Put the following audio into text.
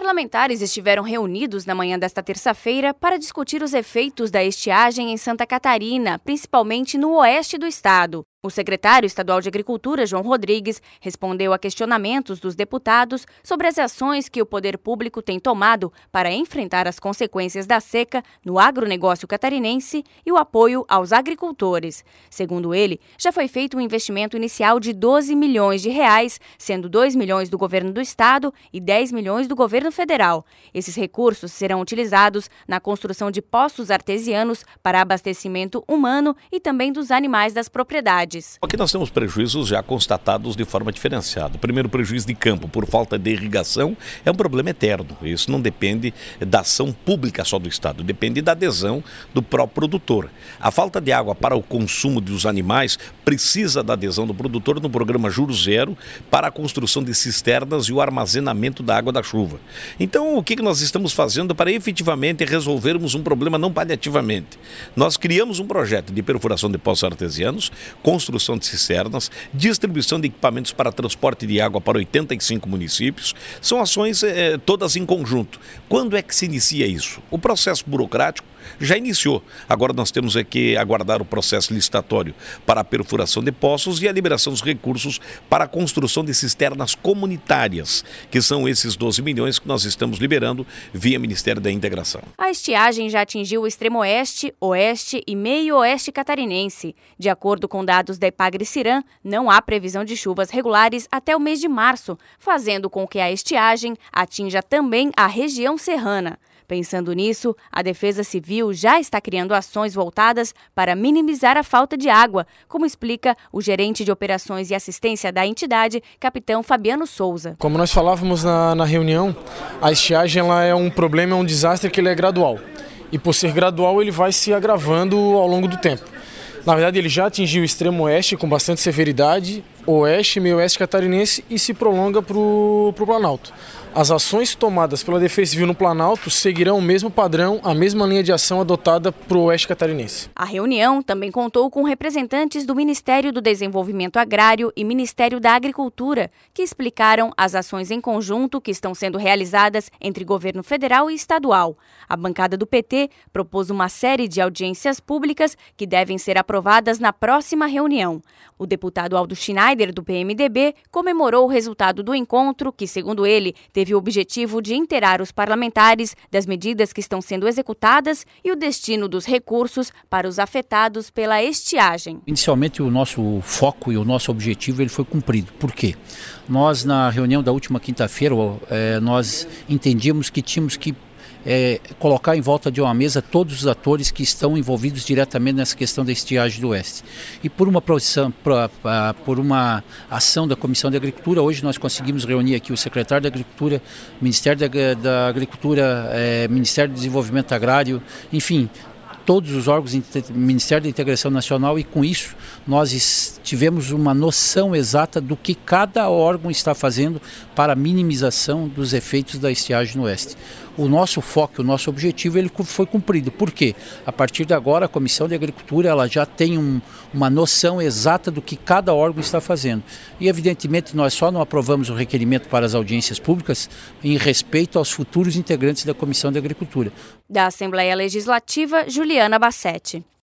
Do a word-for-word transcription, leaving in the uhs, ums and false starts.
parlamentares estiveram reunidos na manhã desta terça-feira para discutir os efeitos da estiagem em Santa Catarina, principalmente no oeste do estado. O secretário estadual de Agricultura, João Rodrigues, respondeu a questionamentos dos deputados sobre as ações que o poder público tem tomado para enfrentar as consequências da seca no agronegócio catarinense e o apoio aos agricultores. Segundo ele, já foi feito um investimento inicial de doze milhões de reais, sendo dois milhões do governo do estado e dez milhões do governo federal. Esses recursos serão utilizados na construção de poços artesianos para abastecimento humano e também dos animais das propriedades. Aqui nós temos prejuízos já constatados de forma diferenciada. O primeiro prejuízo de campo por falta de irrigação é um problema eterno. Isso não depende da ação pública só do Estado, depende da adesão do próprio produtor. A falta de água para o consumo dos animais precisa da adesão do produtor no programa Juro Zero para a construção de cisternas e o armazenamento da água da chuva. Então, o que nós estamos fazendo para efetivamente resolvermos um problema não paliativamente? Nós criamos um projeto de perfuração de poços artesianos, construção de cisternas, distribuição de equipamentos para transporte de água para oitenta e cinco municípios. São ações eh, todas em conjunto. Quando é que se inicia isso? O processo burocrático já iniciou. Agora nós temos é que aguardar o processo licitatório para a perfuração de poços e a liberação dos recursos para a construção de cisternas comunitárias, que são esses doze milhões que nós estamos liberando via Ministério da Integração. A estiagem já atingiu o extremo oeste, oeste e meio oeste catarinense. De acordo com dados da Epagre-Ciram, não há previsão de chuvas regulares até o mês de março, fazendo com que a estiagem atinja também a região serrana. Pensando nisso, a Defesa Civil já está criando ações voltadas para minimizar a falta de água, como explica o gerente de operações e assistência da entidade, capitão Fabiano Souza. Como nós falávamos na, na reunião, a estiagem ela é um problema, é um desastre que ele é gradual. E por ser gradual, ele vai se agravando ao longo do tempo. Na verdade, ele já atingiu o extremo oeste com bastante severidade, oeste, meio oeste catarinense e se prolonga para o Planalto. As ações tomadas pela Defesa Civil no Planalto seguirão o mesmo padrão, a mesma linha de ação adotada para o oeste catarinense. A reunião também contou com representantes do Ministério do Desenvolvimento Agrário e Ministério da Agricultura, que explicaram as ações em conjunto que estão sendo realizadas entre governo federal e estadual. A bancada do P T propôs uma série de audiências públicas que devem ser aprovadas na próxima reunião. O deputado Aldo Schneider, do P M D B, comemorou o resultado do encontro, que, segundo ele, teve o objetivo de inteirar os parlamentares das medidas que estão sendo executadas e o destino dos recursos para os afetados pela estiagem. Inicialmente, o nosso foco e o nosso objetivo ele foi cumprido. Por quê? Nós, na reunião da última quinta-feira, é, nós entendíamos que tínhamos que É, colocar em volta de uma mesa todos os atores que estão envolvidos diretamente nessa questão da estiagem do Oeste. E por uma, produção, pra, pra, por uma ação da Comissão de Agricultura, hoje nós conseguimos reunir aqui o secretário da Agricultura, Ministério da, da Agricultura, é, Ministério do Desenvolvimento Agrário, enfim, todos os órgãos do Ministério da Integração Nacional, e com isso nós tivemos uma noção exata do que cada órgão está fazendo para a minimização dos efeitos da estiagem no Oeste. O nosso foco, o nosso objetivo, ele foi cumprido. Por quê? A partir de agora, a Comissão de Agricultura ela já tem um, uma noção exata do que cada órgão está fazendo. E, evidentemente, nós só não aprovamos o requerimento para as audiências públicas em respeito aos futuros integrantes da Comissão de Agricultura. Da Assembleia Legislativa, Juliana Bassetti.